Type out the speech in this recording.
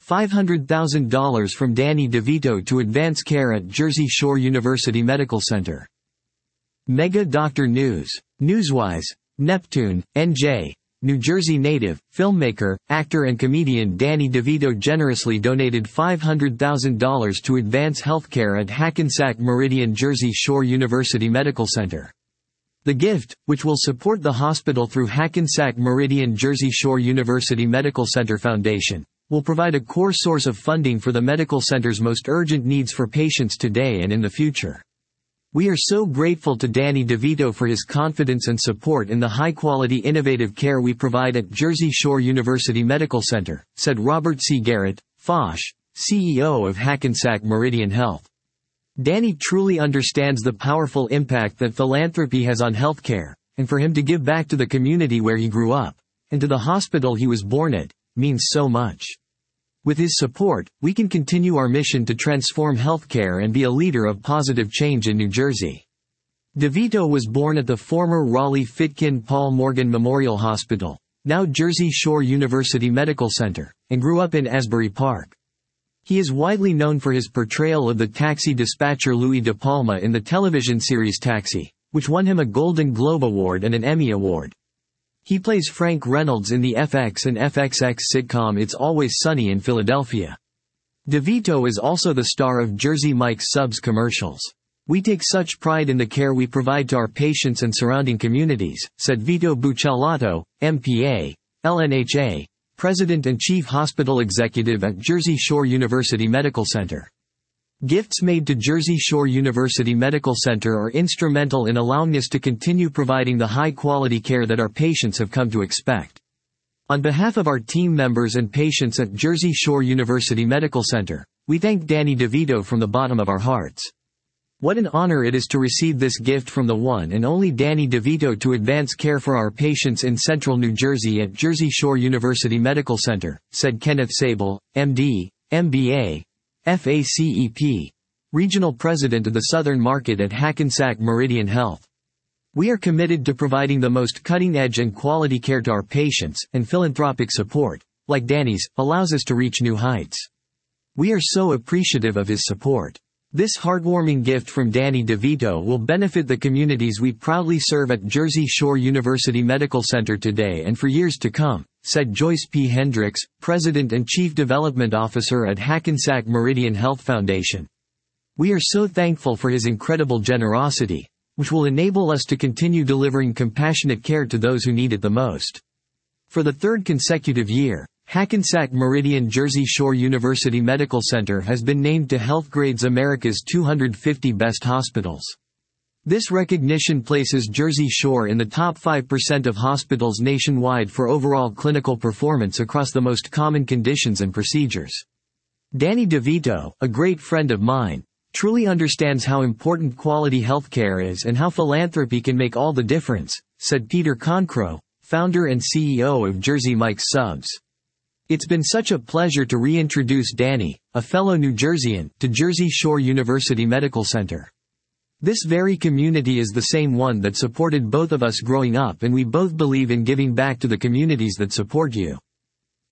$500,000 from Danny DeVito to advance care at Jersey Shore University Medical Center. Mega Doctor News. Newswise. Neptune, NJ. New Jersey native, filmmaker, actor and comedian Danny DeVito generously donated $500,000 to advance healthcare at Hackensack Meridian Jersey Shore University Medical Center. The gift, which will support the hospital through Hackensack Meridian Jersey Shore University Medical Center Foundation, will provide a core source of funding for the medical center's most urgent needs for patients today and in the future. We are so grateful to Danny DeVito for his confidence and support in the high-quality innovative care we provide at Jersey Shore University Medical Center, said Robert C. Garrett, Foch, CEO of Hackensack Meridian Health. Danny truly understands the powerful impact that philanthropy has on healthcare, and for him to give back to the community where he grew up, and to the hospital he was born at, means so much. With his support, we can continue our mission to transform healthcare and be a leader of positive change in New Jersey. DeVito was born at the former Raleigh-Fitkin Paul Morgan Memorial Hospital, now Jersey Shore University Medical Center, and grew up in Asbury Park. He is widely known for his portrayal of the taxi dispatcher Louis De Palma in the television series Taxi, which won him a Golden Globe Award and an Emmy Award. He plays Frank Reynolds in the FX and FXX sitcom It's Always Sunny in Philadelphia. DeVito is also the star of Jersey Mike's Subs commercials. We take such pride in the care we provide to our patients and surrounding communities, said Vito Buccellato, MPA, LNHA, President and Chief Hospital Executive at Jersey Shore University Medical Center. Gifts made to Jersey Shore University Medical Center are instrumental in allowing us to continue providing the high-quality care that our patients have come to expect. On behalf of our team members and patients at Jersey Shore University Medical Center, we thank Danny DeVito from the bottom of our hearts. What an honor it is to receive this gift from the one and only Danny DeVito to advance care for our patients in central New Jersey at Jersey Shore University Medical Center, said Kenneth Sable, MD, MBA, FACEP, Regional President of the Southern Market at Hackensack Meridian Health. We are committed to providing the most cutting-edge and quality care to our patients, and philanthropic support, like Danny's, allows us to reach new heights. We are so appreciative of his support. This heartwarming gift from Danny DeVito will benefit the communities we proudly serve at Jersey Shore University Medical Center today and for years to come, said Joyce P. Hendricks, President and Chief Development Officer at Hackensack Meridian Health Foundation. We are so thankful for his incredible generosity, which will enable us to continue delivering compassionate care to those who need it the most. For the third consecutive year, Hackensack Meridian Jersey Shore University Medical Center has been named to Healthgrade's America's 250 Best Hospitals. This recognition places Jersey Shore in the top 5% of hospitals nationwide for overall clinical performance across the most common conditions and procedures. Danny DeVito, a great friend of mine, truly understands how important quality healthcare is and how philanthropy can make all the difference, said Peter Concrow, founder and CEO of Jersey Mike's Subs. It's been such a pleasure to reintroduce Danny, a fellow New Jerseyan, to Jersey Shore University Medical Center. This very community is the same one that supported both of us growing up, and we both believe in giving back to the communities that support you.